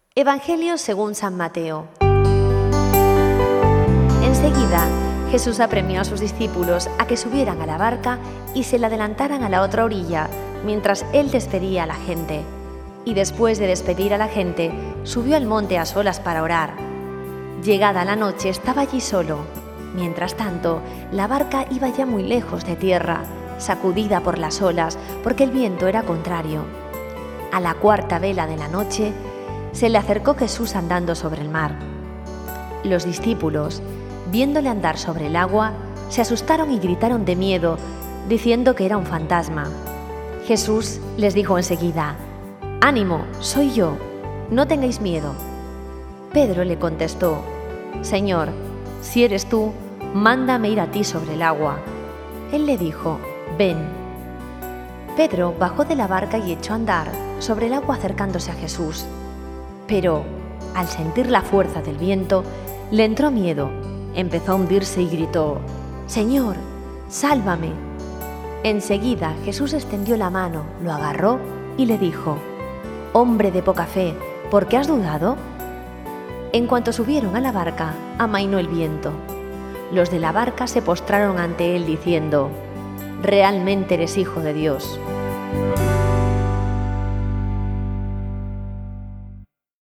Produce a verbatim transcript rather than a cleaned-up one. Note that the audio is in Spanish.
Evangelio según San Mateo. Enseguida, Jesús apremió a sus discípulos a que subieran a la barca y se la adelantaran a la otra orilla, mientras él despedía a la gente. Y después de despedir a la gente, subió al monte a solas para orar. Llegada la noche, estaba allí solo. Mientras tanto, la barca iba ya muy lejos de tierra, sacudida por las olas, porque el viento era contrario. A la cuarta vela de la noche, se le acercó Jesús andando sobre el mar. Los discípulos, viéndole andar sobre el agua, se asustaron y gritaron de miedo, diciendo que era un fantasma. Jesús les dijo enseguida: «Ánimo, soy yo, no tengáis miedo». Pedro le contestó: «Señor, si eres tú, mándame ir a ti sobre el agua». Él le dijo: «Ven». Pedro bajó de la barca y echó a andar sobre el agua acercándose a Jesús. Pero, al sentir la fuerza del viento, le entró miedo, empezó a hundirse y gritó: «Señor, sálvame». Enseguida Jesús extendió la mano, lo agarró y le dijo: «Hombre de poca fe, ¿por qué has dudado?». En cuanto subieron a la barca, amainó el viento. Los de la barca se postraron ante él diciendo: «Realmente eres Hijo de Dios».